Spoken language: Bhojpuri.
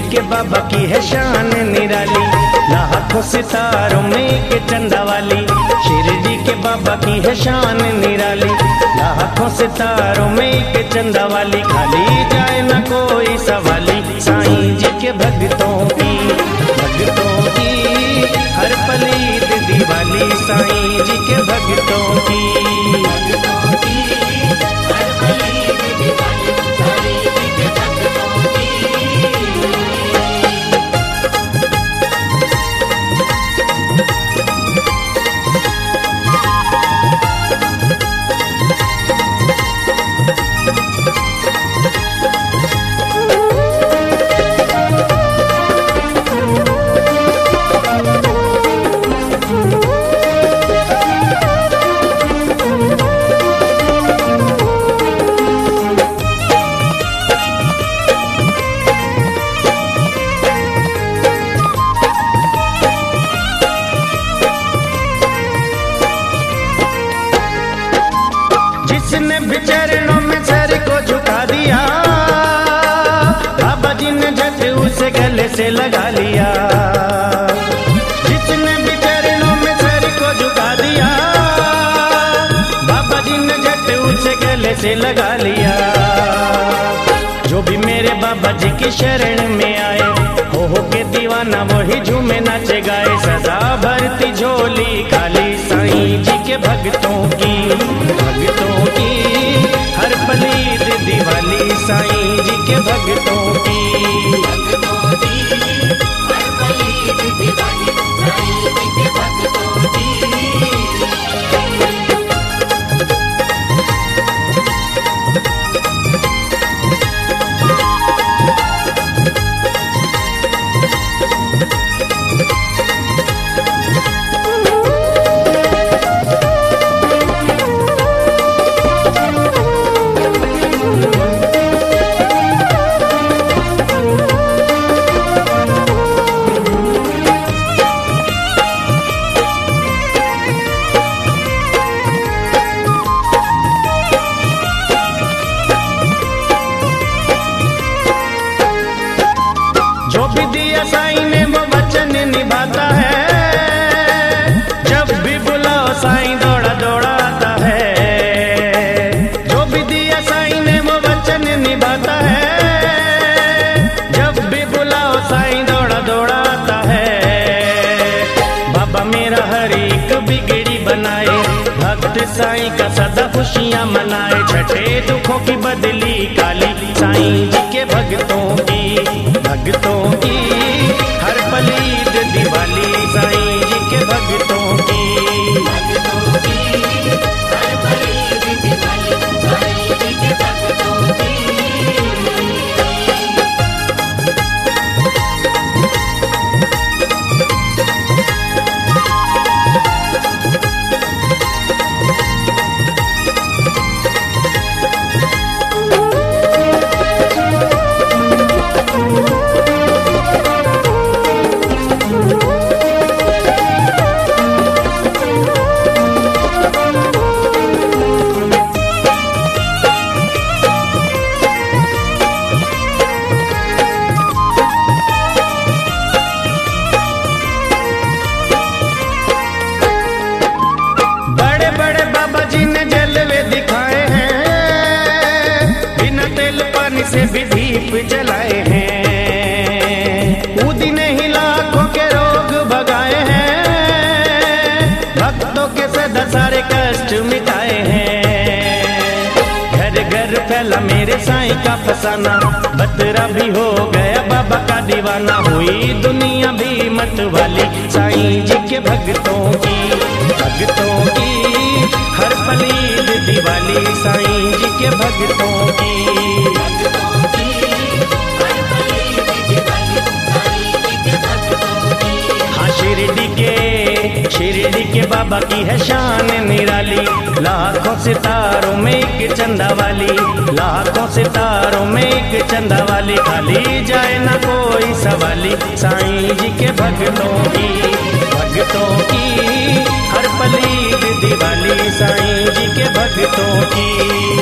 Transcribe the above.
के बाबा की है शान निराली, लाखों सितारों में एक चंदा वाली। शिरडी के बाबा की है शान निराली, लाखों सितारों में एक चंदा वाली। खाली जाए न कोई सवाली, साईं जी के भक्तों की हर पल ईद दिवाली। साईं जी के भक्तों की जिसने भी चरणों में सर को झुका दिया, बाबा जी ने झट उसे गले से लगा लिया। जिसने भी चरणों में सर को झुका दिया, बाबा जी ने झट उसे गले से लगा लिया। जो भी मेरे बाबा जी की शरण में आए, हो के दीवाना वही झूमे नाचे गाए। सदा भरती झोली खाली, साईं जी के भक्तों की हर पल ईद दिवाली। साईं जी के भक्तों की जो भी दिया साईं ने वो वचन निभाता है। जब भी बुलाओ साईं दौड़ा दौड़ा आता है। जो भी दिया साईं ने वो वचन निभाता है। जब भी बुलाओ साईं दौड़ा दौड़ा आता है। बाबा मेरा हर एक बिगड़ी बनाए, भक्त साईं का सदा खुशियाँ मनाए। छठे दुखों की बदली काली, साईं जी के भक्तों की हर पल ईद दिवाली। साईं जी के भक्तों की से भी दीप जलाए हैं। उदी ने ही लाखों के रोग भगाए हैं। भक्तों के सदा सारे कष्ट मिटाए हैं। घर घर फैला मेरे साईं का फसाना, बतरा भी हो गया बाबा का दीवाना। हुई दुनिया भी मत वाली, साईं जी के भक्तों की हर पल ईद दिवाली। साईं जी के भक्तों की शिरडी के बाबा की है शान निराली। लाखों सितारों में एक चंदा वाली, लाखों सितारों में एक चंदा वाली। खाली जाए ना कोई सवाली, साईं जी के भक्तों की हर पल ईद दिवाली। साईं जी के भक्तों की